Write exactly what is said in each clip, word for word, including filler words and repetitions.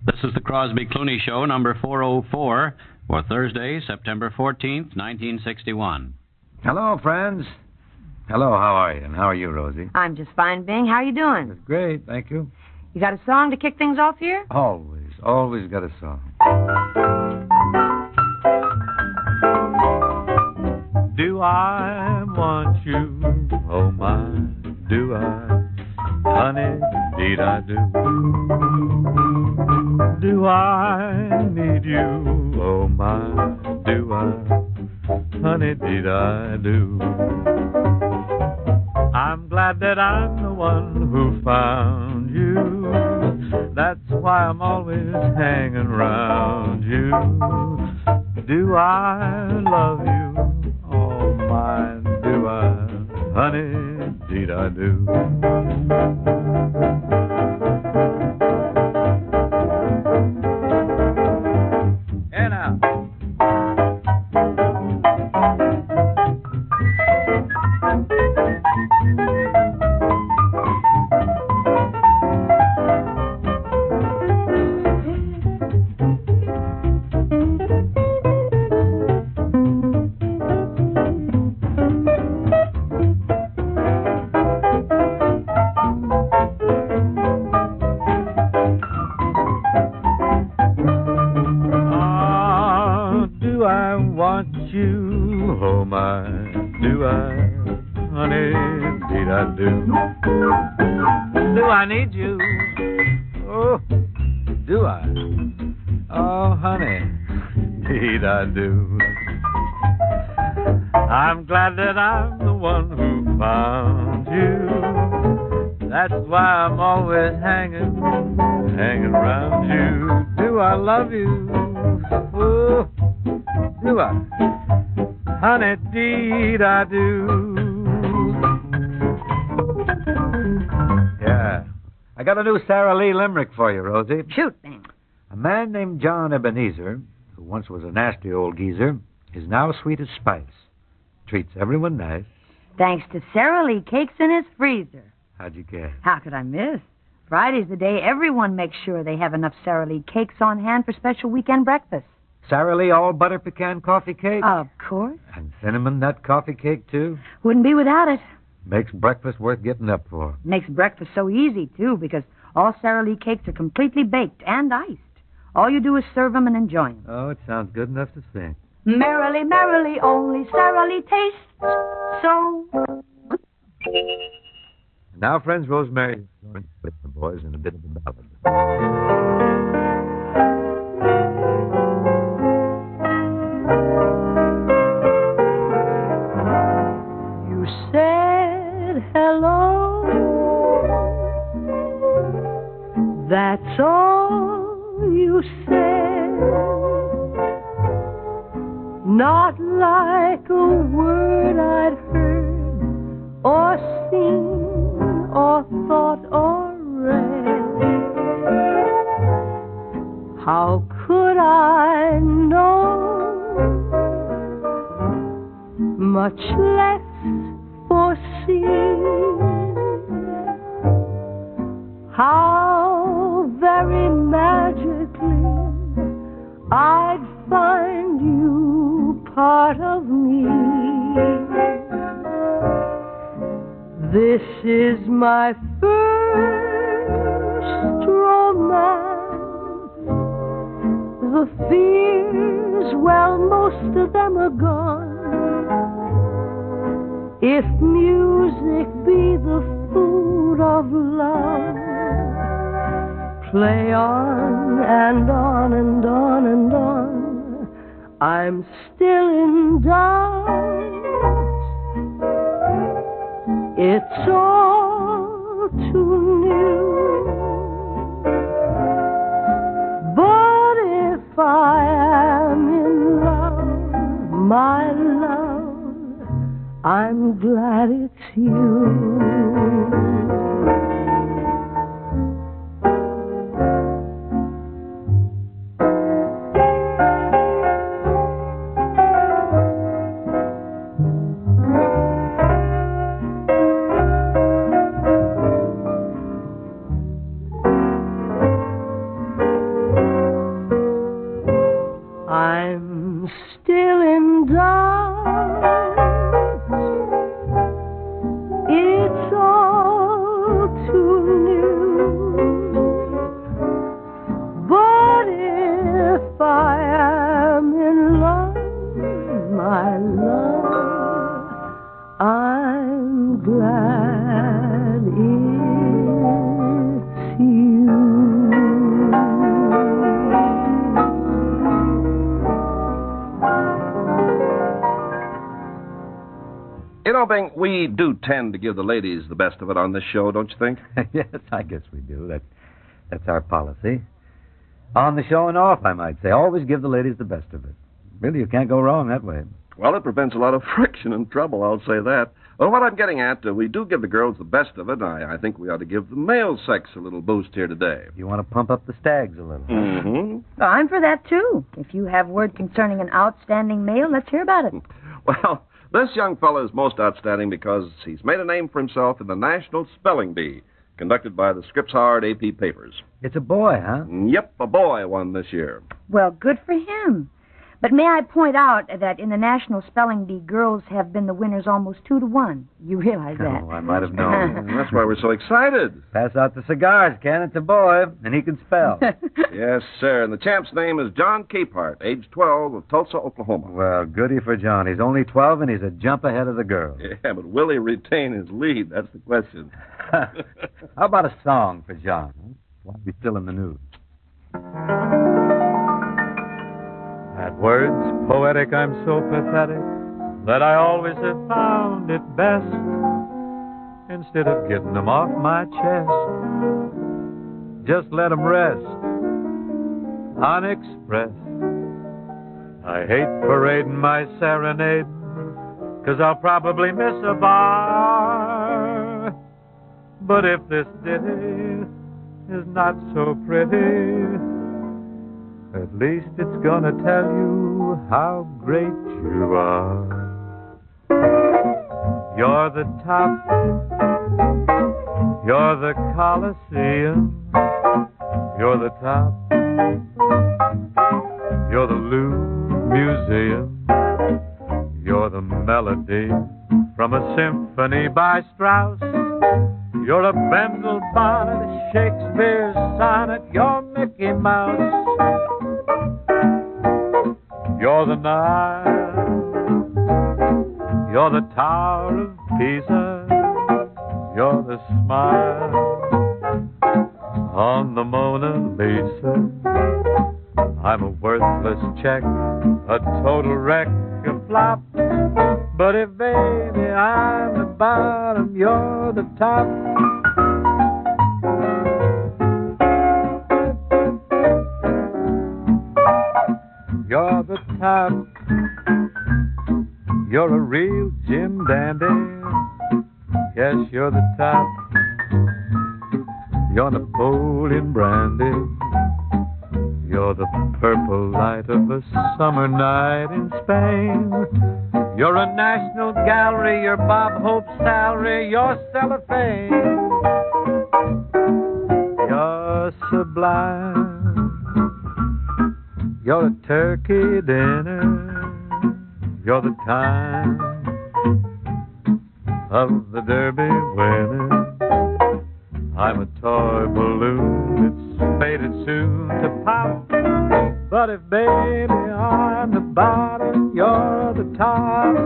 This is the Crosby Clooney Show, number four oh four, for Thursday, September fourteenth, nineteen sixty-one. Hello, friends. Hello, how are you? And how are you, Rosie? I'm just fine, Bing. How are you doing? That's great, thank you. You got a song to kick things off here? Always, always got a song. Do I want you? Oh, my, do I? Honey, indeed I do. Do I need you? Oh, my, do I? Honey, indeed I do. I'm glad that I'm the one who found you. That's why I'm always hanging around you. Do I love you? Oh, my, do I? Honey, indeed I do. And now. I'm glad that I'm the one who found you. That's why I'm always hanging, hanging around you. Do I love you? Oh, do I? Honey, indeed I do. Yeah. I got a new Sarah Lee limerick for you, Rosie. Shoot, man. A man named John Ebenezer, who once was a nasty old geezer, is now sweet as spice. Treats everyone nice. Thanks to Sarah Lee cakes in his freezer. How'd you guess? How could I miss? Friday's the day everyone makes sure they have enough Sarah Lee cakes on hand for special weekend breakfast. Sarah Lee all butter pecan coffee cake? Of course. And cinnamon nut coffee cake, too? Wouldn't be without it. Makes breakfast worth getting up for. Makes breakfast so easy, too, because all Sarah Lee cakes are completely baked and iced. All you do is serve them and enjoy them. Oh, it sounds good enough to sing. Merrily, merrily, only Sarah Lee tastes so. Now, friends, Rosemary with the boys in a bit of a ballad. You said hello. That's all you said. Not like a word I'd heard or seen or thought or read. How could I know, much less foresee, how very magically I'd find you part of me. This is my first romance. The fears, well, most of them are gone. If music be the food of love, play on and on and on and on. I'm still in doubt. It's all too new. But if I am in love, my love, I'm glad it's you. know, Bing, we do tend to give the ladies the best of it on this show, don't you think? Yes, I guess we do. That, that's our policy. On the show and off, I might say. Always give the ladies the best of it. Really, you can't go wrong that way. Well, it prevents a lot of friction and trouble, I'll say that. Well, what I'm getting at, uh, we do give the girls the best of it. I, I think we ought to give the male sex a little boost here today. You want to pump up the stags a little. Mm-hmm. Well, I'm for that, too. If you have word concerning an outstanding male, let's hear about it. Well, this young fellow is most outstanding because he's made a name for himself in the National Spelling Bee, conducted by the Scripps Howard A P papers. It's a boy, huh? Yep, a boy won this year. Well, good for him. But may I point out that in the National Spelling Bee, girls have been the winners almost two to one. You realize that? Oh, I might have known. That's why we're so excited. Pass out the cigars, Ken. It's a boy, and he can spell. Yes, sir. And the champ's name is John Capehart, age twelve, of Tulsa, Oklahoma. Well, goody for John. He's only twelve, and he's a jump ahead of the girls. Yeah, but will he retain his lead? That's the question. How about a song for John? Huh? While he's still in the news. At words poetic, I'm so pathetic that I always have found it best, instead of getting them off my chest, just let them rest unexpressed. I hate parading my serenade, 'cause I'll probably miss a bar. But if this ditty is not so pretty, at least it's gonna tell you how great you are. You're the top, you're the Coliseum, you're the top, you're the Louvre Museum, you're the melody from a symphony by Strauss, you're a Bendel bonnet, Shakespeare's sonnet, you're Mickey Mouse. You're the Nile, you're the Tower of Pisa, you're the smile on the Mona Lisa. I'm a worthless check, a total wreck, a flop. But if, baby, I'm the bottom, you're the top. You're the top. You're a real Jim Dandy. Yes, you're the top. You're Napoleon Brandy. You're the purple light of a summer night in Spain. You're a National Gallery. You're Bob Hope's salary. You're cellophane. You're sublime. You're a turkey dinner. You're the time of the Derby winner. I'm a toy balloon that's faded soon to pop. But if, baby, I'm the bottom, you're the top.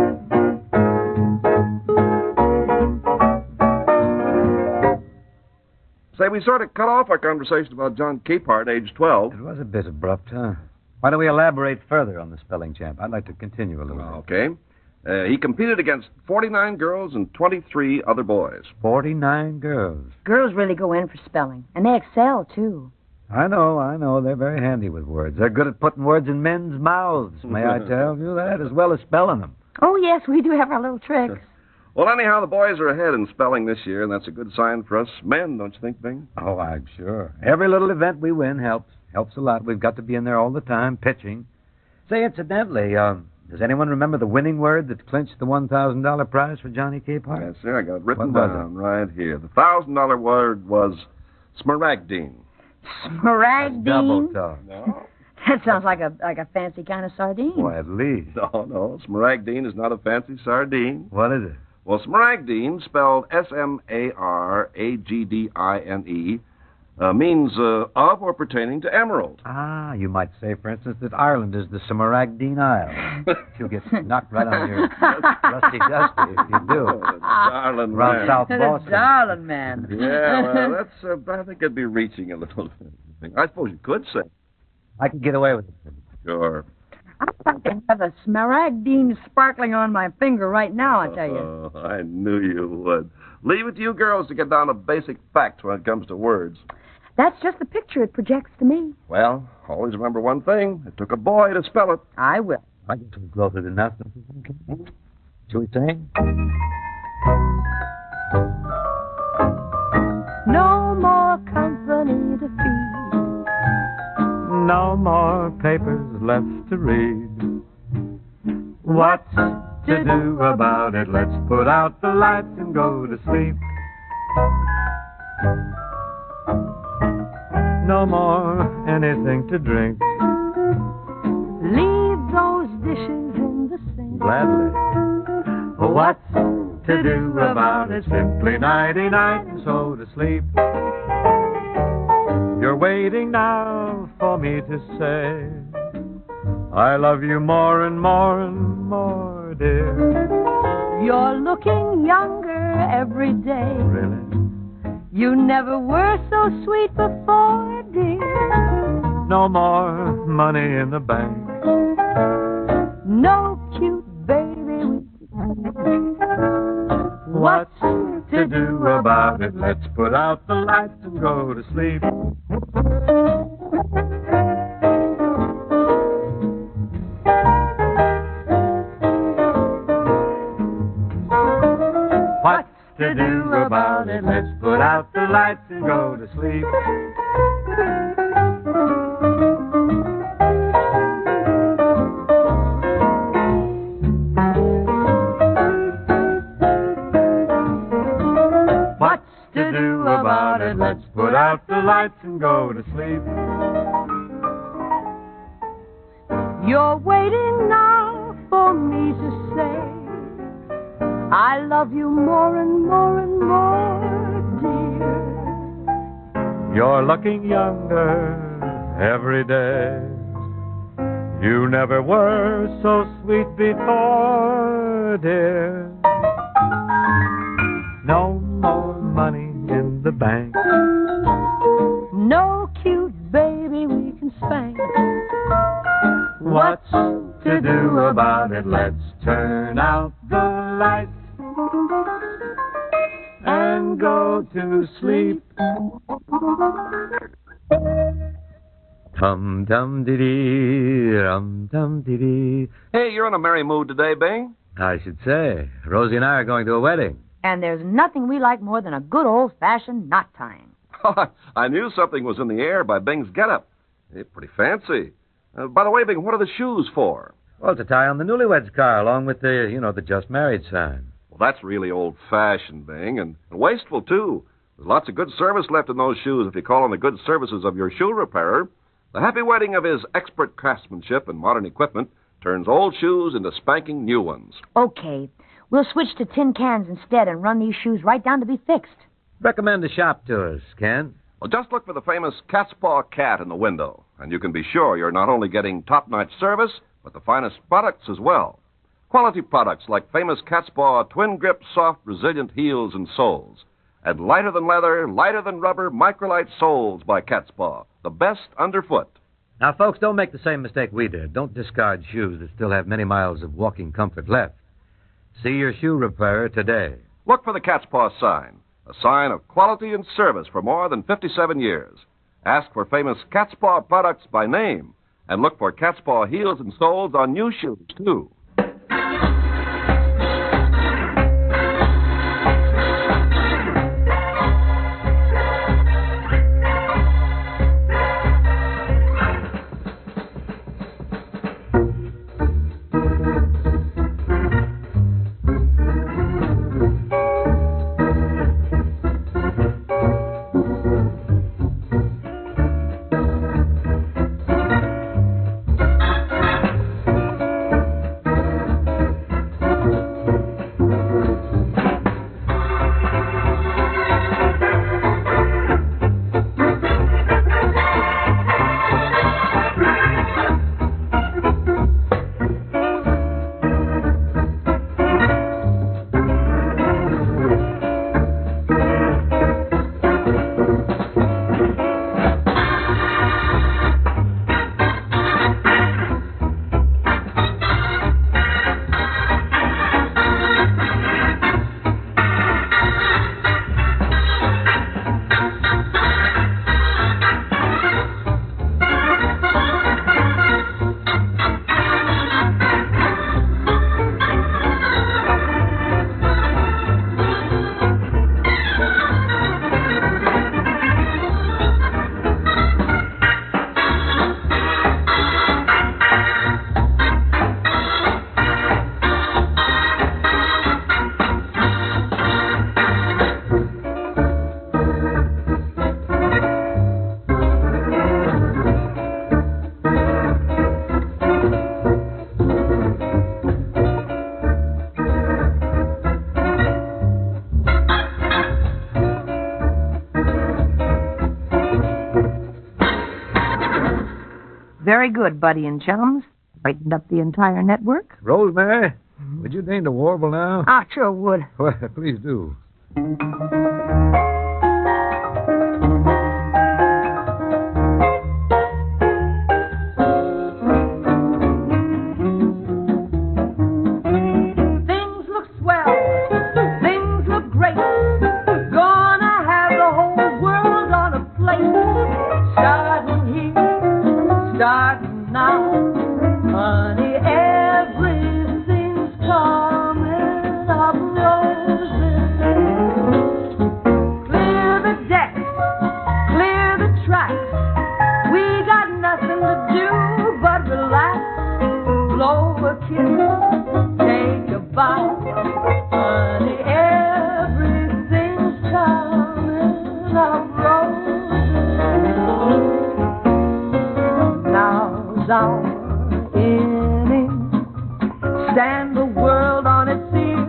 Say, we sort of cut off our conversation about John Capehart, age twelve. It was a bit abrupt, huh? Why don't we elaborate further on the spelling champ? I'd like to continue a little bit. Okay. Uh, he competed against forty-nine girls and twenty-three other boys. forty-nine girls. Girls really go in for spelling, and they excel, too. I know, I know. They're very handy with words. They're good at putting words in men's mouths. May I tell you that, as well as spelling them. Oh, yes, we do have our little tricks. Well, anyhow, the boys are ahead in spelling this year, and that's a good sign for us men, don't you think, Bing? Oh, I'm sure. Every little event we win helps. Helps a lot. We've got to be in there all the time, pitching. Say, incidentally, um, does anyone remember the winning word that clinched the one thousand dollars prize for Johnny Capehart? Yes, sir. I got it written What was down right here. The one thousand dollars word was smaragdine. Smaragdine? Double talk. No. That sounds like a like a fancy kind of sardine. Boy, at least. No, no. Smaragdine is not a fancy sardine. What is it? Well, smaragdine, spelled S M A R A G D I N E, uh, means uh, of or pertaining to emerald. Ah, you might say, for instance, that Ireland is the Smaragdine Isle. You'll get knocked right on your rusty dusty if you do. Oh, the darling Around man. South The Boston. darling man. Yeah, well, that's, uh, I think it'd be reaching a little thing. I suppose you could say. I could get away with it. Sure. I can have a smaragdine sparkling on my finger right now, I tell you. Oh, I knew you would. Leave it to you girls to get down to basic facts when it comes to words. That's just the picture it projects to me. Well, always remember one thing. It took a boy to spell it. I will. I get too close to enough. Shall we sing? No more company to feed. No more papers left to read. What's to do about it? Let's put out the lights and go to sleep. No more anything to drink. Leave those dishes in the sink. Gladly. What's to do about it? Simply nighty-night and so to sleep. You're waiting now for me to say I love you more and more and more, dear. You're looking younger every day. Really? You never were so sweet before, dear. No more money in the bank. No cute baby with What's to do about it? Let's put out the lights and go to sleep. What's to do about it? Let's put out the lights and go to sleep. What's to do about it? Let's put out the lights and go to sleep. You're waiting now for me to say I love you more and more and more, dear. You're looking younger every day. You never were so sweet before, dear. No more money in the bank. No cute baby we can spank. What's to do about it? Let's turn out the lights and go to sleep. Tum tum dee dee, rum tum dee dee. Hey, you're in a merry mood today, Bing? I should say. Rosie and I are going to a wedding. And there's nothing we like more than a good old-fashioned knot tying. I knew something was in the air by Bing's getup. Hey, pretty fancy. Uh, by the way, Bing, what are the shoes for? Well, to tie on the newlyweds car, along with the, you know, the just married sign. Well, that's really old-fashioned, Bing, and, and wasteful, too. There's lots of good service left in those shoes if you call on the good services of your shoe repairer. The happy wedding of his expert craftsmanship and modern equipment turns old shoes into spanking new ones. Okay, we'll switch to tin cans instead and run these shoes right down to be fixed. Recommend the shop to us, Ken. Well, just look for the famous Cat's Paw Cat in the window, and you can be sure you're not only getting top-notch service, but the finest products as well. Quality products like famous Cat's Paw twin-grip soft, resilient heels and soles. And lighter than leather, lighter than rubber, microlite soles by Cat's Paw. The best underfoot. Now, folks, don't make the same mistake we did. Don't discard shoes that still have many miles of walking comfort left. See your shoe repairer today. Look for the Cat's Paw sign, a sign of quality and service for more than fifty-seven years. Ask for famous Cat's Paw products by name, and look for Cat's Paw heels and soles on new shoes, too. Very good, Buddy and chums. Brightened up the entire network. Rosemary, would you deign to warble now? I sure would. Well, please do. Things look swell. Things look great. Gonna have the whole world on a plate. Starting here, starting now. Honey, everything's coming up roses. Clear the decks, clear the tracks. We got nothing to do but relax. Blow a kiss, take a bow. Honey, everything's coming up roses. Now's our stand the world on its ear,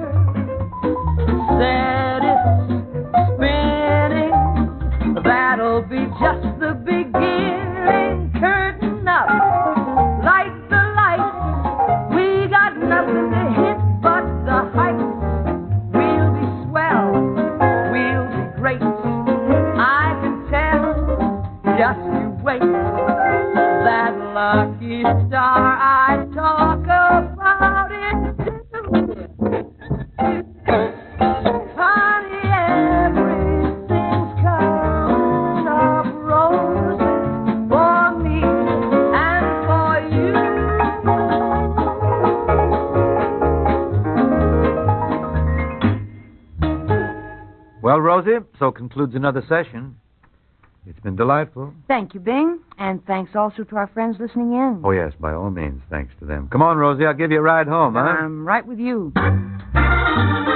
set it spinning. That'll be just the beginning. Curtain up, light the lights. We got nothing to hit but the heights. We'll be swell, we'll be great. I can tell, just you wait. That lucky star I talk about it too. Honey, everything's coming up roses for me and for you. Well, Rosie, so concludes another session. It's been delightful. Thank you, Bing. And thanks also to our friends listening in. Oh, yes, by all means, thanks to them. Come on, Rosie, I'll give you a ride home, huh? I'm right with you.